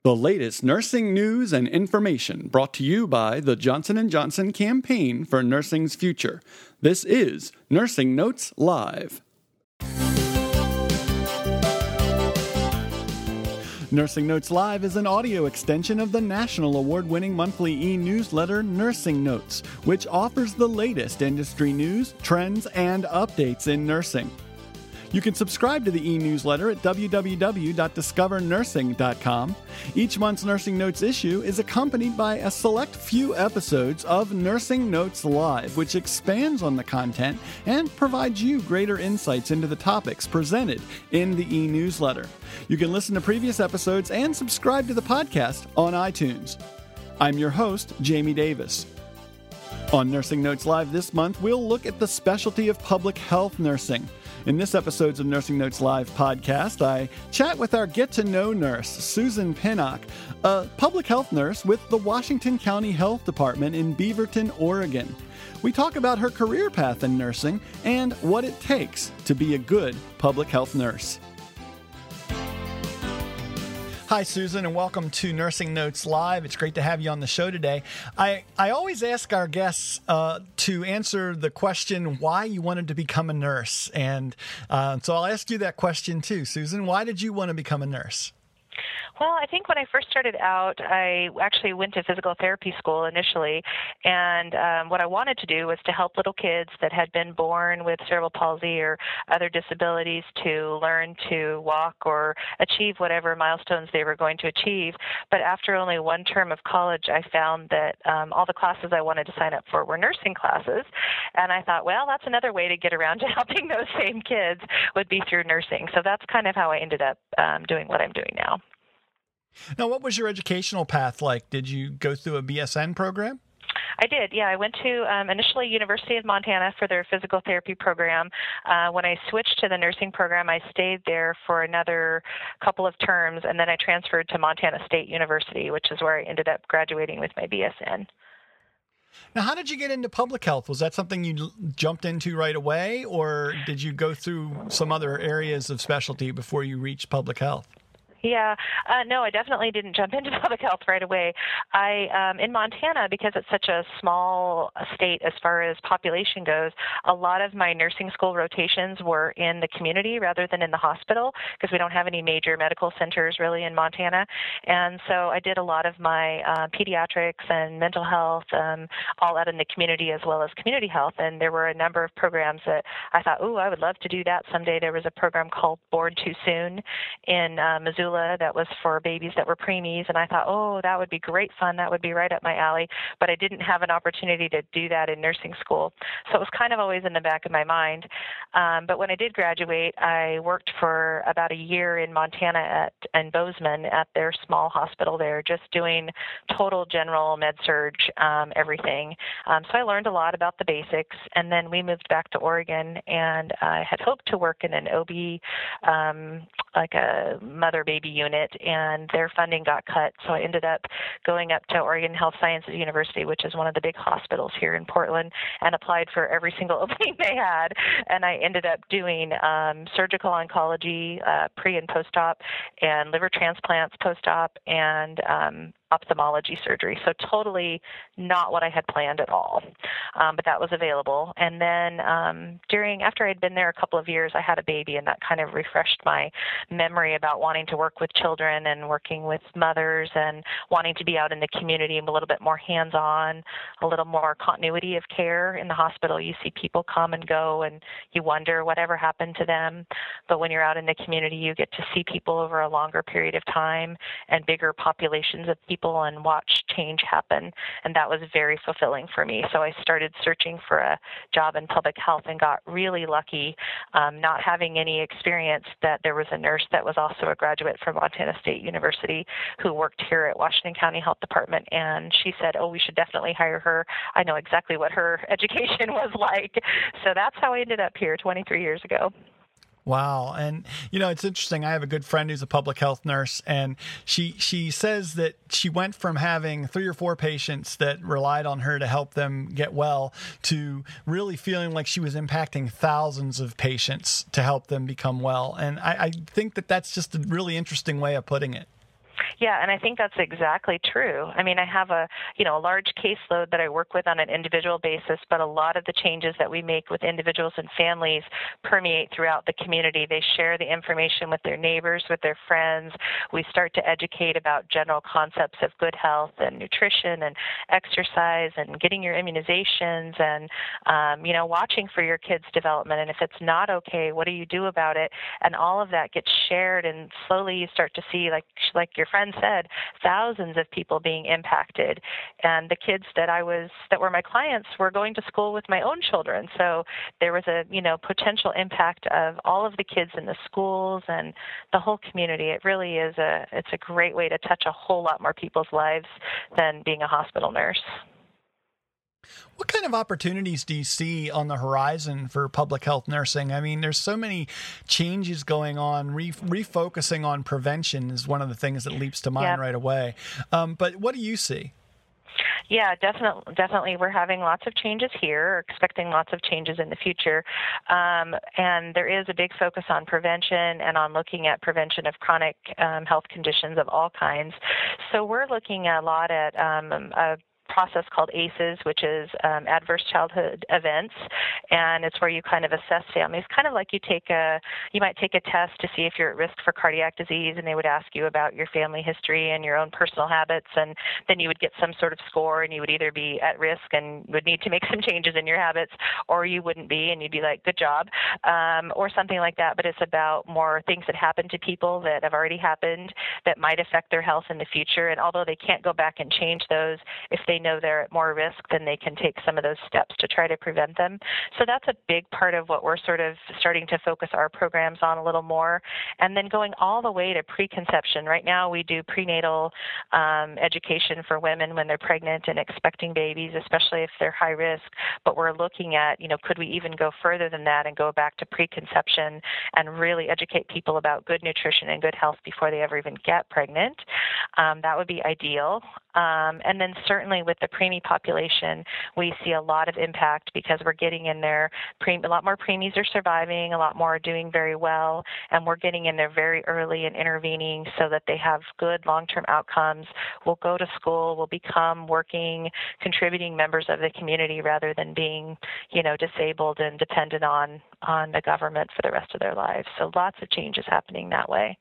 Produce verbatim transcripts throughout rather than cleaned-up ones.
The latest nursing news and information brought to you by the Johnson and Johnson Campaign for Nursing's Future. This is Nursing Notes Live. Nursing Notes Live is an audio extension of the national award-winning monthly e-newsletter Nursing Notes, which offers the latest industry news, trends, and updates in nursing. You can subscribe to the e-newsletter at w w w dot discover nursing dot com. Each month's Nursing Notes issue is accompanied by a select few episodes of Nursing Notes Live, which expands on the content and provides you greater insights into the topics presented in the e-newsletter. You can listen to previous episodes and subscribe to the podcast on iTunes. I'm your host, Jamie Davis. On Nursing Notes Live this month, we'll look at the specialty of public health nursing. In this episode of Nursing Notes Live podcast, I chat with our get-to-know nurse, Susan Pinnock, a public health nurse with the Washington County Health Department in Beaverton, Oregon. We talk about her career path in nursing and what it takes to be a good public health nurse. Hi, Susan, and welcome to Nursing Notes Live. It's great to have you on the show today. I, I always ask our guests uh, to answer the question why you wanted to become a nurse. And uh, so I'll ask you that question too, Susan. Why did you want to become a nurse? Well, I think when I first started out, I actually went to physical therapy school initially, and um, what I wanted to do was to help little kids that had been born with cerebral palsy or other disabilities to learn to walk or achieve whatever milestones they were going to achieve. But after only one term of college, I found that um, all the classes I wanted to sign up for were nursing classes, and I thought, well, that's another way to get around to helping those same kids would be through nursing. So that's kind of how I ended up um, doing what I'm doing now. Now, what was your educational path like? Did you go through a B S N program? I did, yeah. I went to um, initially University of Montana for their physical therapy program. Uh, when I switched to the nursing program, I stayed there for another couple of terms, and then I transferred to Montana State University, which is where I ended up graduating with my B S N. Now, how did you get into public health? Was that something you jumped into right away, or did you go through some other areas of specialty before you reached public health? Yeah, uh, no, I definitely didn't jump into public health right away. I, um, in Montana, because it's such a small state as far as population goes, a lot of my nursing school rotations were in the community rather than in the hospital, because we don't have any major medical centers really in Montana. And so I did a lot of my uh, pediatrics and mental health um, all out in the community as well as community health. And there were a number of programs that I thought, ooh, I would love to do that someday. There was a program called Born Too Soon in uh, Missoula that was for babies that were preemies, and I thought, oh, that would be great fun. That would be right up my alley, but I didn't have an opportunity to do that in nursing school. So it was kind of always in the back of my mind. Um, but when I did graduate, I worked for about a year in Montana at in Bozeman at their small hospital there, just doing total general med surg, um, everything. Um, so I learned a lot about the basics, and then we moved back to Oregon, and I had hoped to work in an O B, um, like a mother-baby unit, and their funding got cut. So I ended up going up to Oregon Health Sciences University, which is one of the big hospitals here in Portland, and applied for every single opening they had. And I ended up doing um, surgical oncology, uh, pre and post-op, and liver transplants post-op, and um, ophthalmology surgery. So totally not what I had planned at all, um, but that was available. And then um, during, after I'd been there a couple of years, I had a baby, and that kind of refreshed my memory about wanting to work with children and working with mothers and wanting to be out in the community and a little bit more hands-on, a little more continuity of care. In the hospital, you see people come and go, and you wonder whatever happened to them. But when you're out in the community, you get to see people over a longer period of time and bigger populations of people and watch change happen, and that was very fulfilling for me. So I started searching for a job in public health and got really lucky, um, not having any experience, that there was a nurse that was also a graduate from Montana State University who worked here at Washington County Health Department, and she said, oh, we should definitely hire her. I know exactly what her education was like. So that's how I ended up here twenty-three years ago. Wow. And, you know, it's interesting. I have a good friend who's a public health nurse, and she she says that she went from having three or four patients that relied on her to help them get well to really feeling like she was impacting thousands of patients to help them become well. And I, I think that that's just a really interesting way of putting it. Yeah, and I think that's exactly true. I mean, I have a, you know, a large caseload that I work with on an individual basis, but a lot of the changes that we make with individuals and families permeate throughout the community. They share the information with their neighbors, with their friends. We start to educate about general concepts of good health and nutrition and exercise and getting your immunizations and, um, you know, watching for your kids' development. And if it's not okay, what do you do about it? And all of that gets shared, and slowly you start to see, like like your friend said, thousands of people being impacted. And the kids that I was that were my clients were going to school with my own children. So there was a, you know, potential impact of all of the kids in the schools and the whole community. It really is a it's a great way to touch a whole lot more people's lives than being a hospital nurse. What kind of opportunities do you see on the horizon for public health nursing? I mean, there's so many changes going on. Re- refocusing on prevention is one of the things that leaps to mind yep. right away. Um, but what do you see? Yeah, definitely. Definitely, we're having lots of changes here, expecting lots of changes in the future. Um, and there is a big focus on prevention and on looking at prevention of chronic um, health conditions of all kinds. So we're looking a lot at um, a process called A C Es, which is um, Adverse Childhood Events, and it's where you kind of assess families, kind of like you take a, you might take a test to see if you're at risk for cardiac disease, and they would ask you about your family history and your own personal habits, and then you would get some sort of score, and you would either be at risk and would need to make some changes in your habits, or you wouldn't be, and you'd be like, good job, um, or something like that. But it's about more things that happen to people that have already happened that might affect their health in the future, and although they can't go back and change those, if they know they're at more risk, then they can take some of those steps to try to prevent them. So that's a big part of what we're sort of starting to focus our programs on a little more. And then going all the way to preconception. Right now we do prenatal um, education for women when they're pregnant and expecting babies, especially if they're high risk. But we're looking at, you know, could we even go further than that and go back to preconception and really educate people about good nutrition and good health before they ever even get pregnant? Um, that would be ideal. Um, and then certainly with the preemie population, we see a lot of impact because we're getting in there. Pre- a lot more preemies are surviving, a lot more are doing very well, and we're getting in there very early and intervening so that they have good long-term outcomes, will go to school, will become working, contributing members of the community rather than being, you know, disabled and dependent on, on the government for the rest of their lives. So lots of changes happening that way.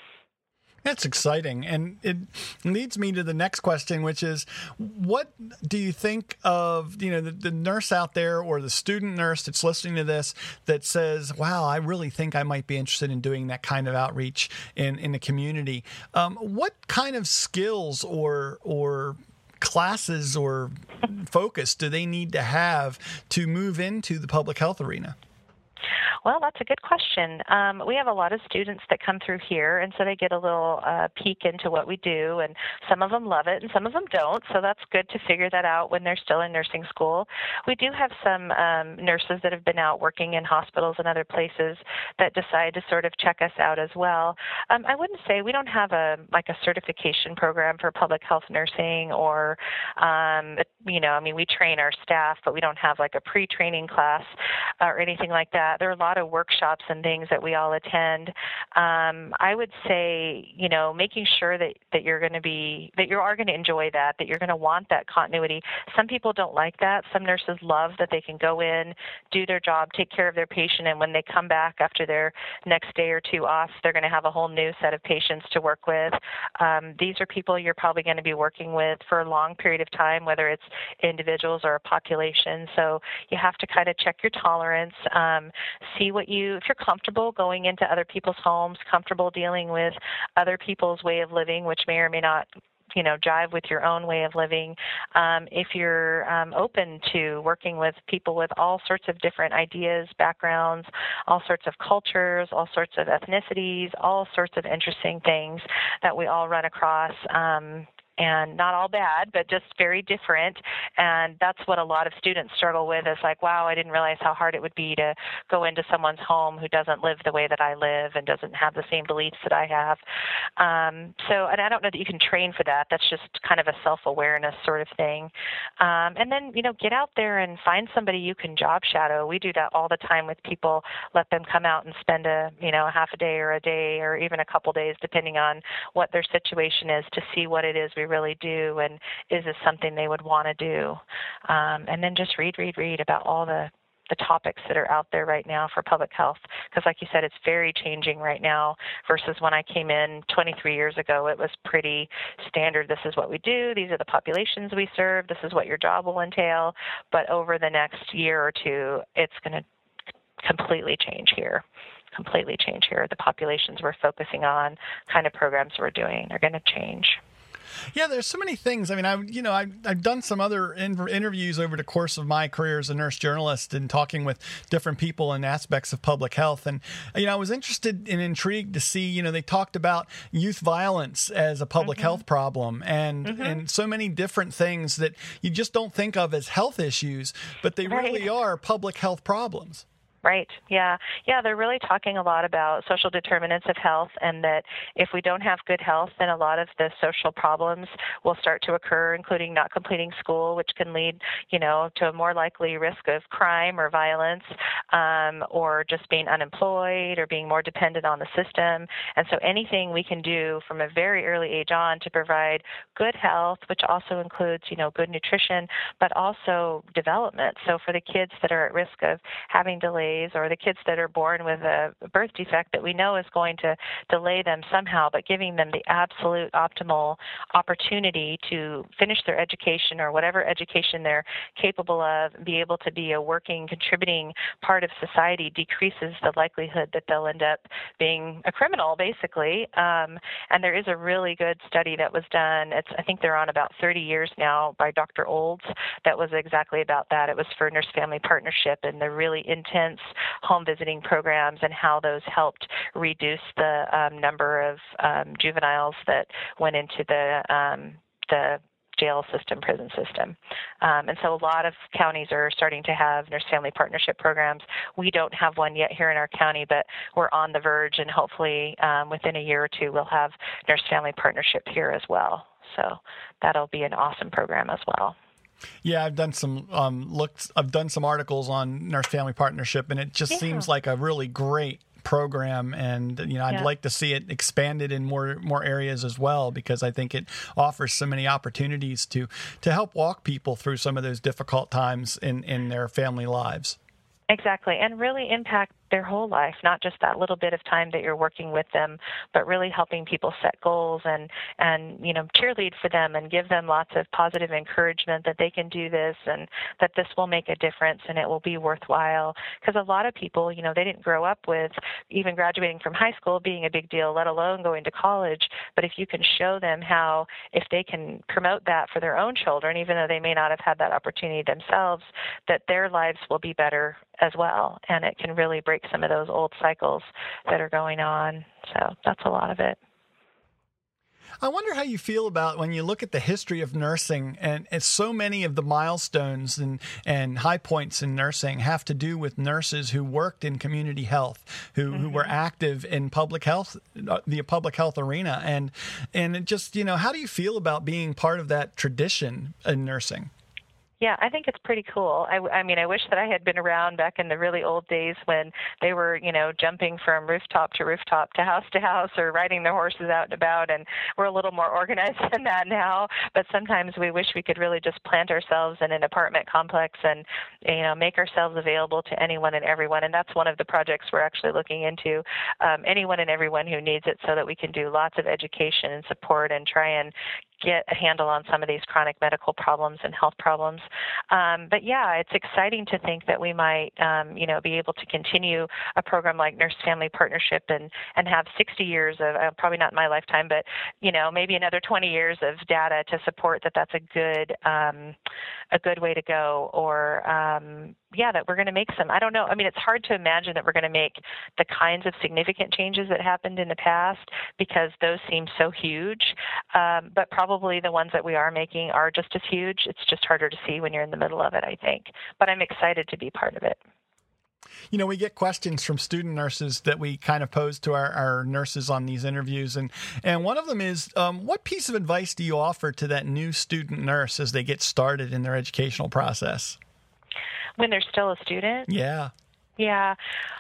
That's exciting. And it leads me to the next question, which is, what do you think of, you know, the, the nurse out there or the student nurse that's listening to this that says, wow, I really think I might be interested in doing that kind of outreach in, in the community. Um, what kind of skills or, or classes or focus do they need to have to move into the public health arena? Well, that's a good question. Um, we have a lot of students that come through here, and so they get a little uh, peek into what we do, and some of them love it and some of them don't, so that's good to figure that out when they're still in nursing school. We do have some um, nurses that have been out working in hospitals and other places that decide to sort of check us out as well. Um, I wouldn't say we don't have a like a certification program for public health nursing or, um, you know, I mean, we train our staff, but we don't have like a pre-training class or anything like that. There are a lot of workshops and things that we all attend. Um, I would say, you know, making sure that, that you're going to be, that you are going to enjoy that, that you're going to want that continuity. Some people don't like that. Some nurses love that they can go in, do their job, take care of their patient, and when they come back after their next day or two off, they're going to have a whole new set of patients to work with. Um, these are people you're probably going to be working with for a long period of time, whether it's individuals or a population. So you have to kind of check your tolerance, um, see what you, if you're comfortable going into other people's homes, comfortable dealing with other people's way of living, which may or may not, you know, jive with your own way of living. Um, if you're um, open to working with people with all sorts of different ideas, backgrounds, all sorts of cultures, all sorts of ethnicities, all sorts of interesting things that we all run across. Um, and not all bad, but just very different. And that's what a lot of students struggle with is like, wow, I didn't realize how hard it would be to go into someone's home who doesn't live the way that I live and doesn't have the same beliefs that I have. Um, so, and I don't know that you can train for that. That's just kind of a self-awareness sort of thing. Um, and then, you know, get out there and find somebody you can job shadow. We do that all the time with people. Let them come out and spend a, you know, a half a day or a day or even a couple days, depending on what their situation is, to see what it is we really do and is this something they would want to do. Um, and then just read, read, read about all the the topics that are out there right now for public health. Because like you said, it's very changing right now versus when I came in twenty-three years ago. It was pretty standard. This is what we do. These are the populations we serve. This is what your job will entail. But over the next year or two, it's going to completely change here. completely change here. The populations we're focusing on, kind of programs we're doing, are going to change. Yeah, there's so many things. I mean, I you know, I've, I've done some other in- interviews over the course of my career as a nurse journalist and talking with different people in aspects of public health. And, you know, I was interested and intrigued to see, you know, they talked about youth violence as a public mm-hmm. health problem and, mm-hmm. and so many different things that you just don't think of as health issues, but they right. really are public health problems. Right. Yeah. Yeah. They're really talking a lot about social determinants of health, and that if we don't have good health, then a lot of the social problems will start to occur, including not completing school, which can lead, you know, to a more likely risk of crime or violence, um, or just being unemployed or being more dependent on the system. And so anything we can do from a very early age on to provide good health, which also includes, you know, good nutrition, but also development. So for the kids that are at risk of having delays, or the kids that are born with a birth defect that we know is going to delay them somehow, but giving them the absolute optimal opportunity to finish their education or whatever education they're capable of, be able to be a working, contributing part of society, decreases the likelihood that they'll end up being a criminal, basically. Um, and there is a really good study that was done. It's, I think they're on about thirty years now, by Doctor Olds, that was exactly about that. It was for Nurse Family Partnership and the really intense home visiting programs and how those helped reduce the um, number of um, juveniles that went into the um, the jail system, prison system. Um, and so a lot of counties are starting to have nurse family partnership programs. We don't have one yet here in our county, but we're on the verge, and hopefully um, within a year or two we'll have nurse family partnership here as well. So that'll be an awesome program as well. Yeah, I've done some um, looks. I've done some articles on Nurse Family Partnership, and it just yeah. seems like a really great program. And you know, I'd yeah. like to see it expanded in more more areas as well, because I think it offers so many opportunities to to help walk people through some of those difficult times in in their family lives. Exactly, and really impact their whole life, not just that little bit of time that you're working with them, but really helping people set goals and, and you know, cheerlead for them and give them lots of positive encouragement that they can do this and that this will make a difference and it will be worthwhile. Because a lot of people, you know, they didn't grow up with even graduating from high school being a big deal, let alone going to college. But if you can show them how, if they can promote that for their own children, even though they may not have had that opportunity themselves, that their lives will be better as well. And it can really break some of those old cycles that are going on. So that's a lot of it. I wonder how you feel about when you look at the history of nursing, and it's so many of the milestones and, and high points in nursing have to do with nurses who worked in community health, who, mm-hmm. who were active in public health, the public health arena. And, and it just, you know, how do you feel about being part of that tradition in nursing? Yeah, I think it's pretty cool. I, I mean, I wish that I had been around back in the really old days when they were, you know, jumping from rooftop to rooftop to house to house or riding their horses out and about, and we're a little more organized than that now. But sometimes we wish we could really just plant ourselves in an apartment complex and, you know, make ourselves available to anyone and everyone. And that's one of the projects we're actually looking into, um, anyone and everyone who needs it, so that we can do lots of education and support and try and get a handle on some of these chronic medical problems and health problems. Um, but yeah, it's exciting to think that we might, um, you know, be able to continue a program like Nurse Family Partnership and, and have sixty years of, uh, probably not in my lifetime, but, you know, maybe another twenty years of data to support that that's a good, um, a good way to go. Or, um, yeah, that we're going to make some, I don't know. I mean, it's hard to imagine that we're going to make the kinds of significant changes that happened in the past because those seem so huge. Um, but probably the ones that we are making are just as huge. It's just harder to see when you're in the middle of it, I think. But I'm excited to be part of it. You know, we get questions from student nurses that we kind of pose to our, our nurses on these interviews. And, and one of them is, um, what piece of advice do you offer to that new student nurse as they get started in their educational process? When they're still a student? Yeah. Yeah.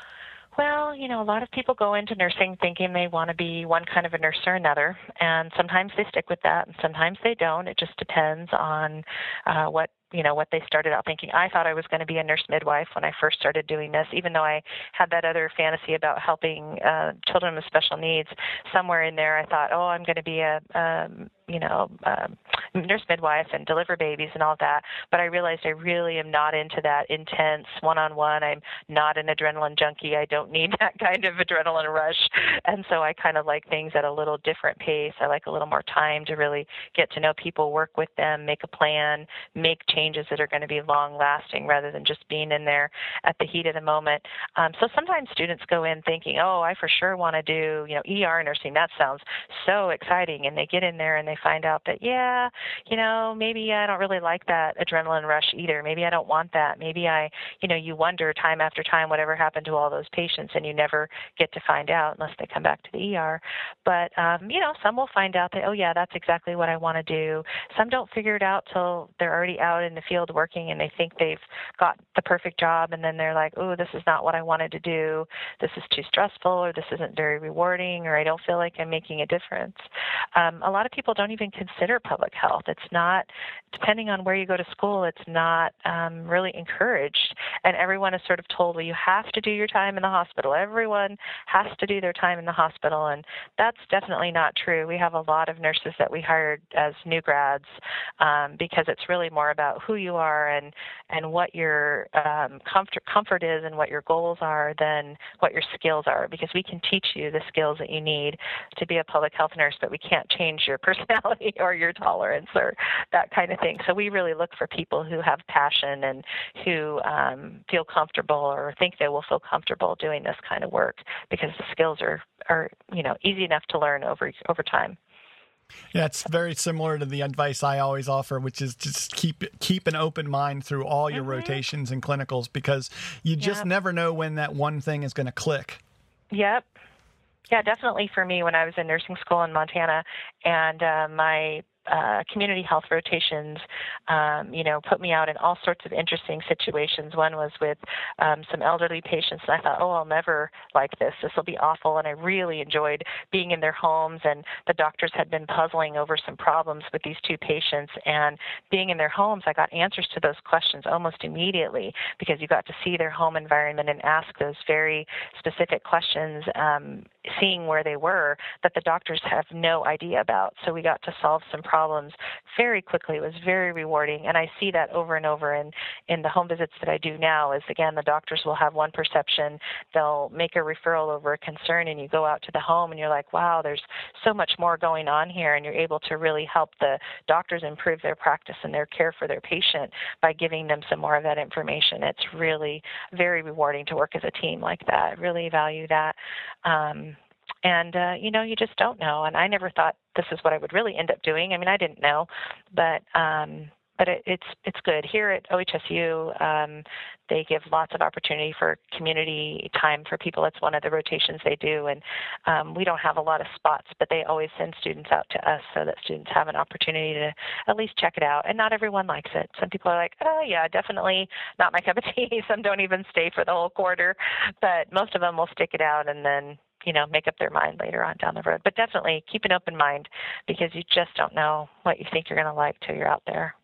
Well, you know, a lot of people go into nursing thinking they want to be one kind of a nurse or another, and sometimes they stick with that, and sometimes they don't. It just depends on uh, what you know, what they started out thinking. I thought I was going to be a nurse midwife when I first started doing this, even though I had that other fantasy about helping uh, children with special needs. Somewhere in there, I thought, oh, I'm going to be a, um, you know, um, nurse midwife and deliver babies and all that. But I realized I really am not into that intense one-on-one. I'm not an adrenaline junkie. I don't need that kind of adrenaline rush. And so I kind of like things at a little different pace. I like a little more time to really get to know people, work with them, make a plan, make changes changes that are going to be long-lasting rather than just being in there at the heat of the moment. Um, so sometimes students go in thinking, oh, I for sure want to do, you know, E R nursing. That sounds so exciting. And they get in there and they find out that, yeah, you know, maybe I don't really like that adrenaline rush either. Maybe I don't want that. Maybe I, you know, you wonder time after time whatever happened to all those patients, and you never get to find out unless they come back to the E R. But, um, you know, some will find out that, oh, yeah, that's exactly what I want to do. Some don't figure it out till they're already out in the field working and they think they've got the perfect job, and then they're like, oh, this is not what I wanted to do. This is too stressful, or this isn't very rewarding, or I don't feel like I'm making a difference. Um, a lot of people don't even consider public health. It's not, depending on where you go to school, it's not um, really encouraged. And everyone is sort of told, well, you have to do your time in the hospital. Everyone has to do their time in the hospital. And that's definitely not true. We have a lot of nurses that we hired as new grads um, because it's really more about who you are and, and what your um, comfort, comfort is and what your goals are than what your skills are, because we can teach you the skills that you need to be a public health nurse, but we can't change your personality or your tolerance or that kind of thing. So we really look for people who have passion and who um, feel comfortable or think they will feel comfortable doing this kind of work, because the skills are, are you know, easy enough to learn over over time. Yeah, it's very similar to the advice I always offer, which is just keep keep an open mind through all your mm-hmm. rotations and clinicals, because you just yep. never know when that one thing is going to click. Yep. Yeah, definitely for me when I was in nursing school in Montana, and uh, my Uh, community health rotations, um, you know, put me out in all sorts of interesting situations. One was with um, some elderly patients, and I thought, oh, I'll never like this. This will be awful. And I really enjoyed being in their homes, and the doctors had been puzzling over some problems with these two patients. And being in their homes, I got answers to those questions almost immediately, because you got to see their home environment and ask those very specific questions, um, seeing where they were that the doctors have no idea about. So we got to solve some problems very quickly. It was very rewarding. And I see that over and over in, in the home visits that I do now is, again, the doctors will have one perception. They'll make a referral over a concern, and you go out to the home and you're like, wow, there's so much more going on here. And you're able to really help the doctors improve their practice and their care for their patient by giving them some more of that information. It's really very rewarding to work as a team like that. I really value that. Um, And, uh, you know, you just don't know. And I never thought this is what I would really end up doing. I mean, I didn't know, but um, but it, it's it's good. Here at O H S U, um, they give lots of opportunity for community time for people. It's one of the rotations they do. And um, we don't have a lot of spots, but they always send students out to us so that students have an opportunity to at least check it out. And not everyone likes it. Some people are like, oh, yeah, definitely not my cup of tea. Some don't even stay for the whole quarter. But most of them will stick it out and then, you know, make up their mind later on down the road. But definitely keep an open mind, because you just don't know what you think you're going to like till you're out there.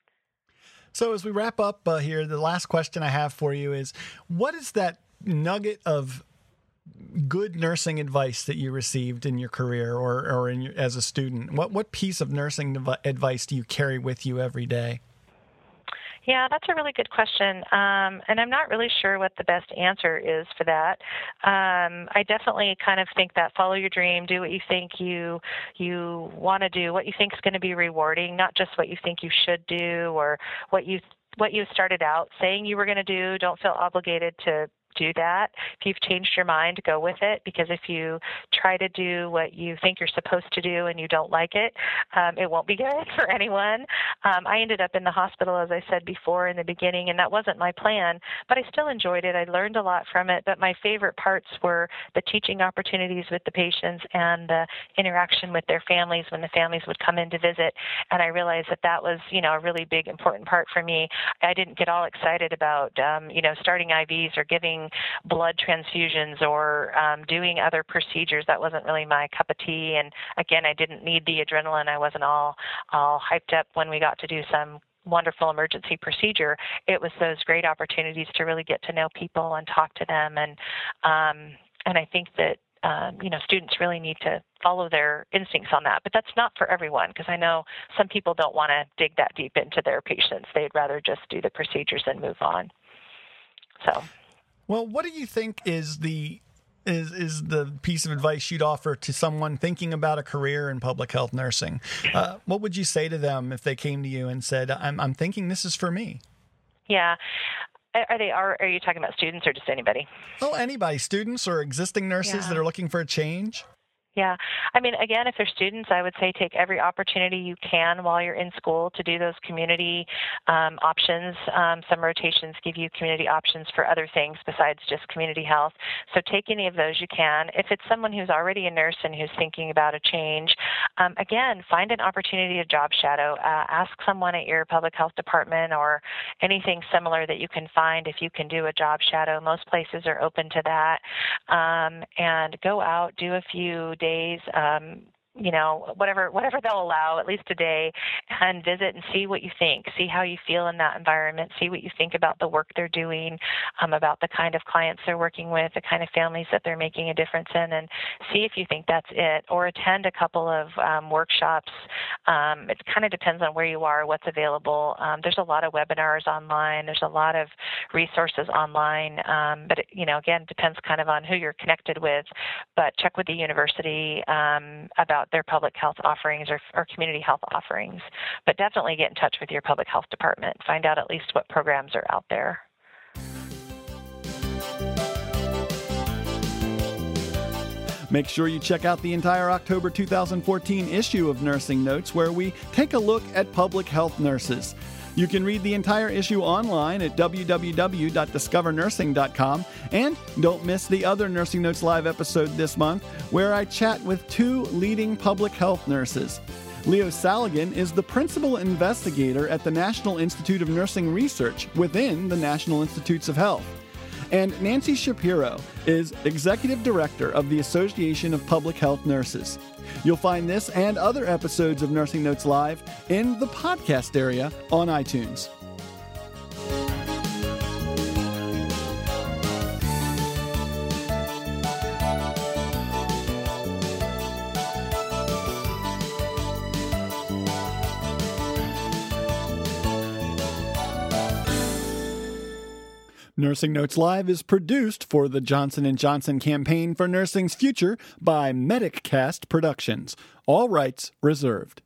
So as we wrap up uh, here, the last question I have for you is, what is that nugget of good nursing advice that you received in your career or, or in your, as a student? What, what piece of nursing advice do you carry with you every day? Yeah, that's a really good question, um, and I'm not really sure what the best answer is for that. Um, I definitely kind of think that follow your dream, do what you think you you want to do, what you think is going to be rewarding, not just what you think you should do or what you what you started out saying you were going to do. Don't feel obligated to do that. If you've changed your mind, go with it, because if you try to do what you think you're supposed to do and you don't like it, um, it won't be good for anyone. Um, I ended up in the hospital, as I said before in the beginning, and that wasn't my plan, but I still enjoyed it. I learned a lot from it, but my favorite parts were the teaching opportunities with the patients and the interaction with their families when the families would come in to visit, and I realized that that was, you know, a really big, important part for me. I didn't get all excited about, um, you know, starting I Vs or giving blood transfusions or um, doing other procedures. That wasn't really my cup of tea. And again, I didn't need the adrenaline. I wasn't all, all hyped up when we got to do some wonderful emergency procedure. It was those great opportunities to really get to know people and talk to them. And, um, and I think that Um, you know, students really need to follow their instincts on that. But that's not for everyone, because I know some people don't want to dig that deep into their patients. They'd rather just do the procedures and move on. So, well, what do you think is the is is the piece of advice you'd offer to someone thinking about a career in public health nursing? Uh, what would you say to them if they came to you and said, "I'm I'm thinking this is for me"? Yeah. Are they are are you talking about students or just anybody? Oh, anybody, students or existing nurses Yeah. that are looking for a change. Yeah. I mean, again, if they're students, I would say take every opportunity you can while you're in school to do those community um, options. Um, some rotations give you community options for other things besides just community health. So take any of those you can. If it's someone who's already a nurse and who's thinking about a change, um, again, find an opportunity to job shadow. Uh, ask someone at your public health department or anything similar that you can find if you can do a job shadow. Most places are open to that. Um, and go out, do a few days, um, you know, whatever whatever they'll allow, at least a day, and visit and see what you think. See how you feel in that environment. See what you think about the work they're doing, um, about the kind of clients they're working with, the kind of families that they're making a difference in, and see if you think that's it. Or attend a couple of um, workshops. Um, it kind of depends on where you are, what's available. Um, there's a lot of webinars online. There's a lot of resources online. Um, but, it, you know, again, depends kind of on who you're connected with. But check with the university um, about their public health offerings or, or community health offerings. But definitely get in touch with your public health department. Find out at least what programs are out there. Make sure you check out the entire October two thousand fourteen issue of Nursing Notes, where we take a look at public health nurses. You can read the entire issue online at w w w dot discover nursing dot com. And don't miss the other Nursing Notes Live episode this month, where I chat with two leading public health nurses. Leo Saligan is the principal investigator at the National Institute of Nursing Research within the National Institutes of Health. And Nancy Shapiro is executive director of the Association of Public Health Nurses. You'll find this and other episodes of Nursing Notes Live in the podcast area on iTunes. Nursing Notes Live is produced for the Johnson and Johnson Campaign for Nursing's Future by MedicCast Productions. All rights reserved.